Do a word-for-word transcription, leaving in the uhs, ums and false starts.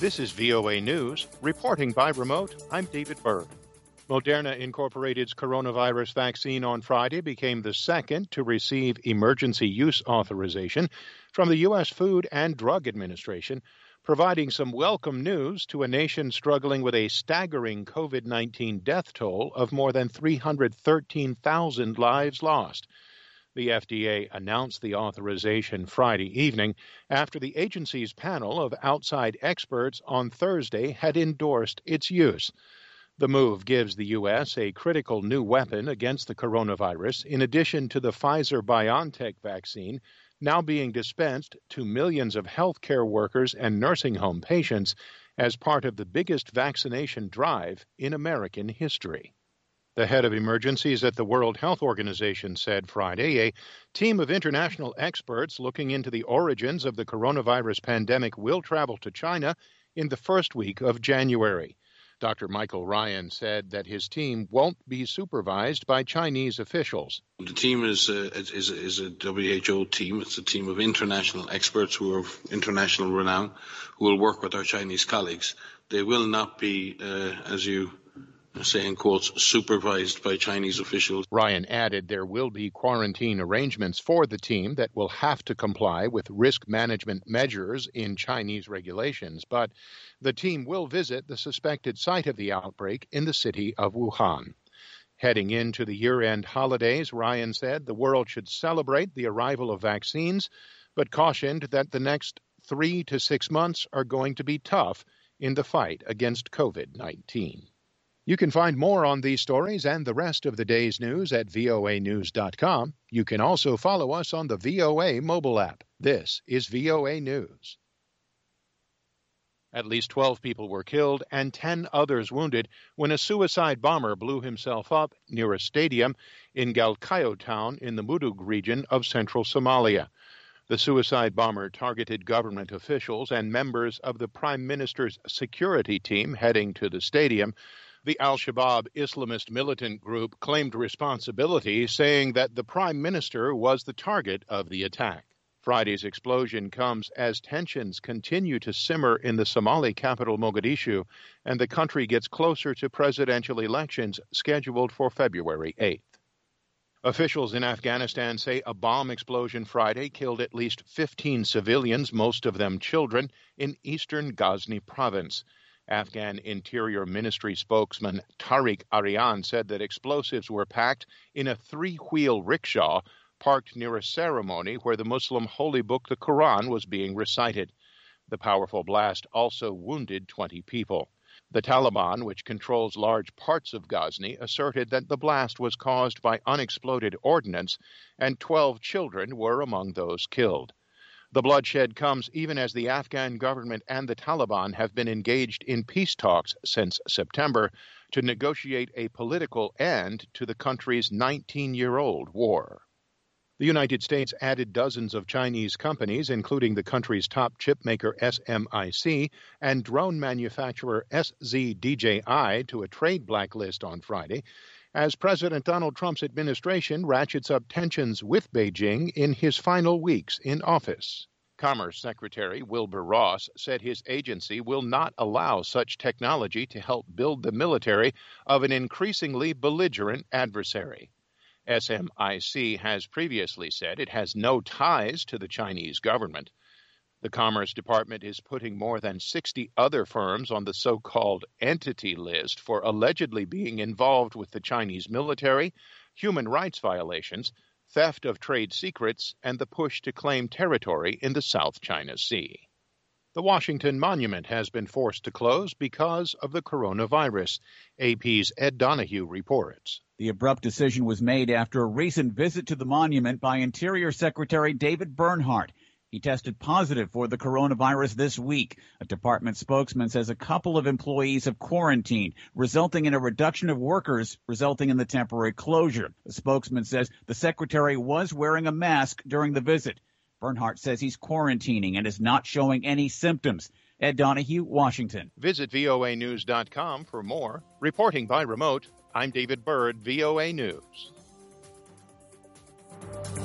This is V O A News. Reporting by remote, I'm David Byrd. Moderna Incorporated's coronavirus vaccine on Friday became the second to receive emergency use authorization from the U S Food and Drug Administration, providing some welcome news to a nation struggling with a staggering COVID nineteen death toll of more than three hundred thirteen thousand lives lost. The F D A announced the authorization Friday evening after the agency's panel of outside experts on Thursday had endorsed its use. The move gives the U S a critical new weapon against the coronavirus, in addition to the Pfizer-BioNTech vaccine now being dispensed to millions of healthcare workers and nursing home patients as part of the biggest vaccination drive in American history. The head of emergencies at the World Health Organization said Friday a team of international experts looking into the origins of the coronavirus pandemic will travel to China in the first week of January. Doctor Michael Ryan said that his team won't be supervised by Chinese officials. The team is a, is, a, is a W H O team. It's a team of international experts who are of international renown who will work with our Chinese colleagues. They will not be, uh, as you say in quotes, supervised by Chinese officials. Ryan added there will be quarantine arrangements for the team that will have to comply with risk management measures in Chinese regulations, but the team will visit the suspected site of the outbreak in the city of Wuhan. Heading into the year-end holidays, Ryan said the world should celebrate the arrival of vaccines, but cautioned that the next three to six months are going to be tough in the fight against COVID nineteen. You can find more on these stories and the rest of the day's news at V O A news dot com. You can also follow us on the V O A mobile app. This is V O A News. At least twelve people were killed and ten others wounded when a suicide bomber blew himself up near a stadium in Galkayo town in the Mudug region of central Somalia. The suicide bomber targeted government officials and members of the Prime Minister's security team heading to the stadium. The Al-Shabaab Islamist militant group claimed responsibility, saying that the Prime Minister was the target of the attack. Friday's explosion comes as tensions continue to simmer in the Somali capital Mogadishu, and the country gets closer to presidential elections scheduled for February eighth. Officials in Afghanistan say a bomb explosion Friday killed at least fifteen civilians, most of them children, in eastern Ghazni province. Afghan Interior Ministry spokesman Tariq Aryan said that explosives were packed in a three-wheel rickshaw parked near a ceremony where the Muslim holy book, the Quran, was being recited. The powerful blast also wounded twenty people. The Taliban, which controls large parts of Ghazni, asserted that the blast was caused by unexploded ordnance, and twelve children were among those killed. The bloodshed comes even as the Afghan government and the Taliban have been engaged in peace talks since September to negotiate a political end to the country's nineteen-year-old war. The United States added dozens of Chinese companies, including the country's top chip maker S M I C and drone manufacturer S Z D J I, to a trade blacklist on Friday, as President Donald Trump's administration ratchets up tensions with Beijing in his final weeks in office. Commerce Secretary Wilbur Ross said his agency will not allow such technology to help build the military of an increasingly belligerent adversary. S M I C has previously said it has no ties to the Chinese government. The Commerce Department is putting more than sixty other firms on the so-called entity list for allegedly being involved with the Chinese military, human rights violations, theft of trade secrets, and the push to claim territory in the South China Sea. The Washington Monument has been forced to close because of the coronavirus. A P's Ed Donahue reports. The abrupt decision was made after a recent visit to the monument by Interior Secretary David Bernhardt. He tested positive for the coronavirus this week. A department spokesman says a couple of employees have quarantined, resulting in a reduction of workers, resulting in the temporary closure. The spokesman says the secretary was wearing a mask during the visit. Bernhardt says he's quarantining and is not showing any symptoms. Ed Donahue, Washington. Visit V O A news dot com for more. Reporting by remote, I'm David Byrd, V O A News.